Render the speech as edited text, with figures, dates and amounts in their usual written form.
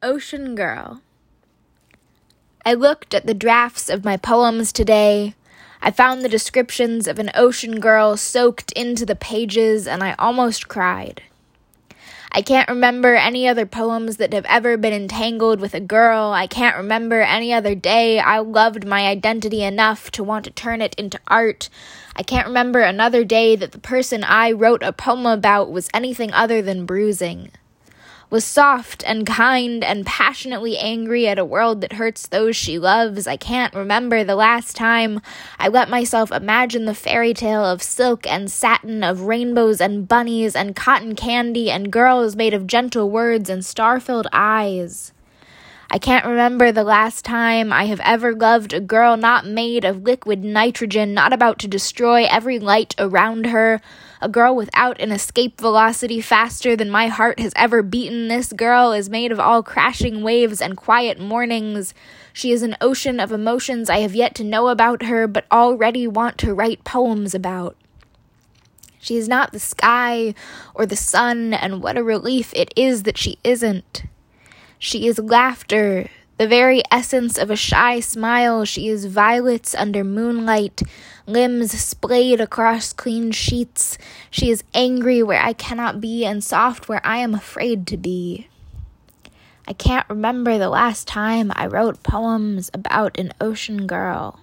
Ocean Girl. I looked at the drafts of my poems today. I found the descriptions of an ocean girl soaked into the pages, and I almost cried. I can't remember any other poems that have ever been entangled with a girl. I can't remember any other day I loved my identity enough to want to turn it into art. I can't remember another day that the person I wrote a poem about was anything other than bruising. Was soft and kind and passionately angry at a world that hurts those she loves. I can't remember the last time I let myself imagine the fairy tale of silk and satin, of rainbows and bunnies and cotton candy and girls made of gentle words and star-filled eyes. I can't remember the last time I have ever loved a girl not made of liquid nitrogen, not about to destroy every light around her, a girl without an escape velocity faster than my heart has ever beaten. This girl is made of all crashing waves and quiet mornings. She is an ocean of emotions I have yet to know about her, but already want to write poems about. She is not the sky or the sun, and what a relief it is that she isn't. She is laughter, the very essence of a shy smile. She is violets under moonlight, limbs splayed across clean sheets. She is angry where I cannot be and soft where I am afraid to be. I can't remember the last time I wrote poems about an ocean girl.